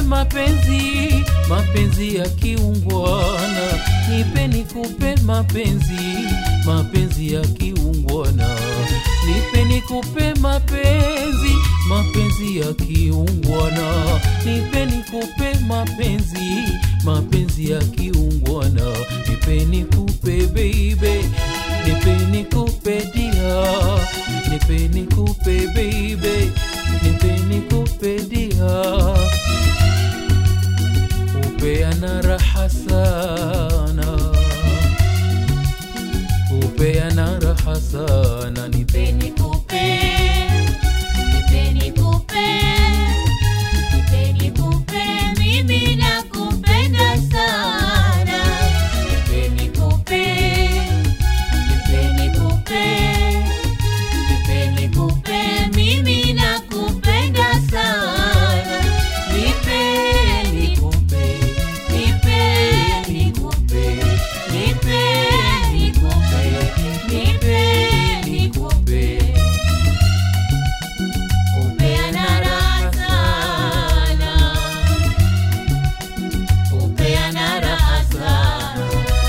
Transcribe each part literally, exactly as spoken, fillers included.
mapenzi, mapenzi ya kiungwana. Nipe nikupe mapenzi, mapenzi ya kiungwana. Nipe nikupe mapenzi, mapenzi ya kiungwana. Nipe nikupe mapenzi, mapenzi ya kiungwana. Nipe nikupe baby, nipe nikupe dia, nipe nikupe baby, nipe nikupe dia. Upeana raha sana, upeana raha sana. Nipe nikupe, nipe nikupe, nipe nikupe, mimi nakupenda sana. Nipe nikupe, nipe nikupe, nipe nikupe, mimi nakupenda sana. Nipe nikupe, nipe nikupe, nipe nikupe, nipe nikupe. Upeana raha sana, upeana raha sana.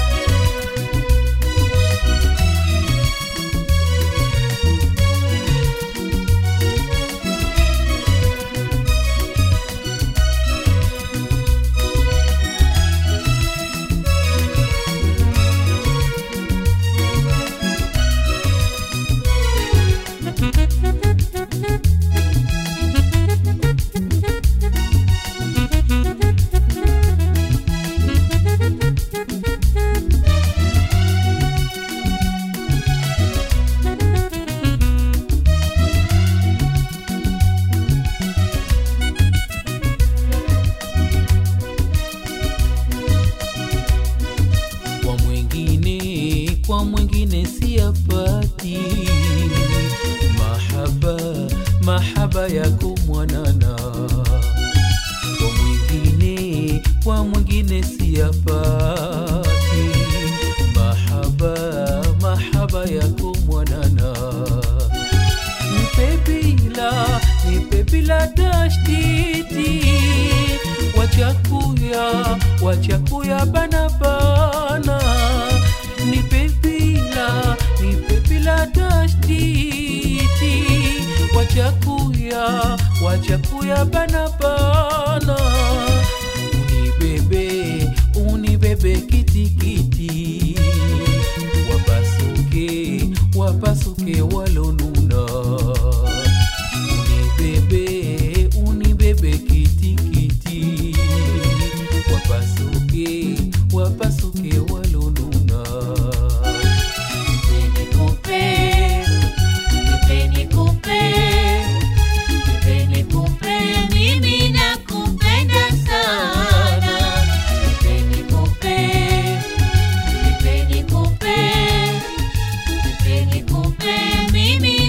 Kwa mwingine, kwa mwingine siyapati mahaba, mahaba yako mwanana. Kwa mwingine, kwa mwingine siyapati mahaba, mahaba yako mwanana. Nipe bila, nipe bila tashtiti, wachakuya, wachakuya bana bana. Nipe bila, nipe bila tashtiti, wachakuya, wachakuya bana bana. Unibebe, unibebe kitikiti, wapasuke, wapasuke walonuna. Unibebe, unibebe kitikiti, wapasuke, wapasuke walonuna. Nipe nikupe, nipe nikupe, nipe nikupe, mimi nakupenda sana. Nipe nikupe, nipe nikupe, nipe nikupe, mimi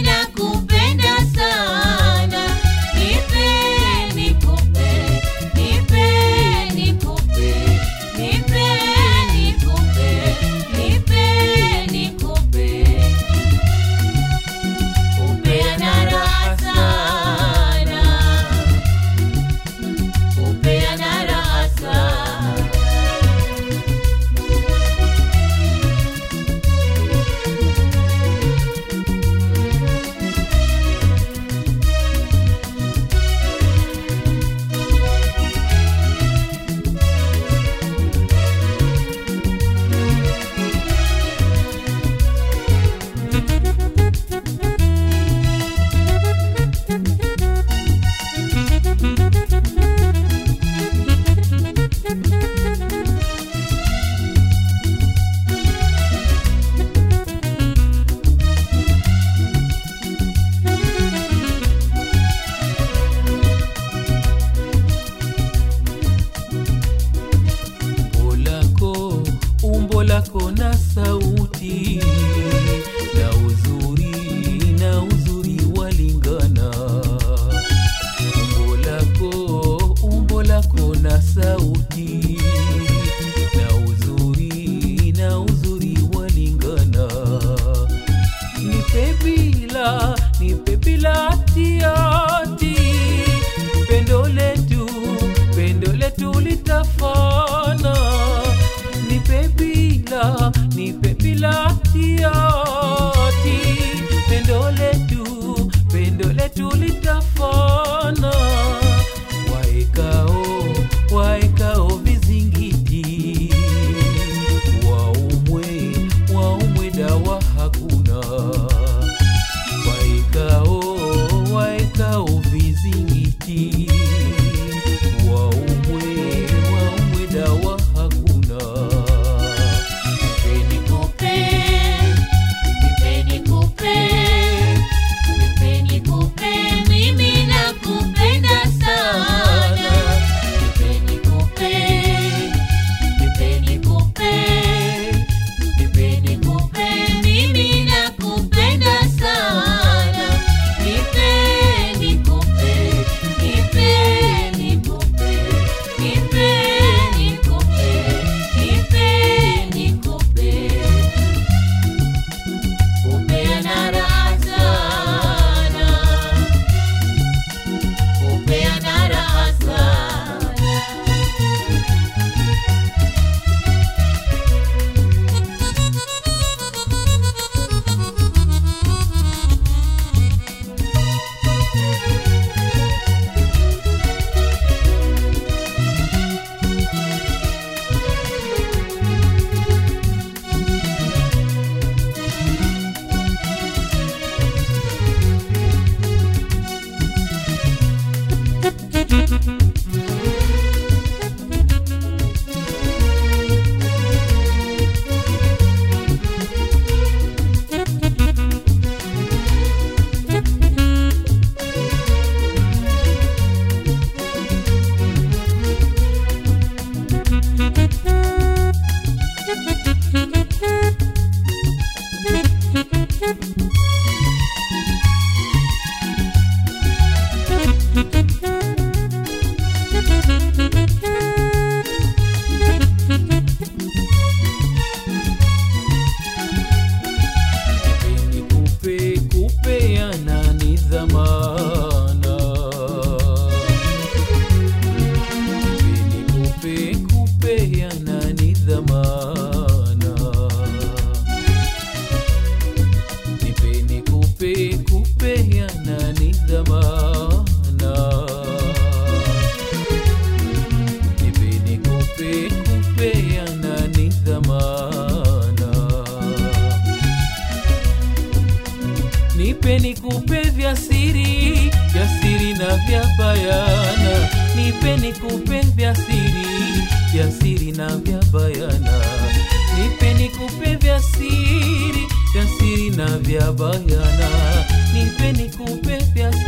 na vya bayana, nipe nikupe vya siri, vya siri na vya bayana, nipe nikupe vya siri, vya siri na vya bayana, nipe nikupe vya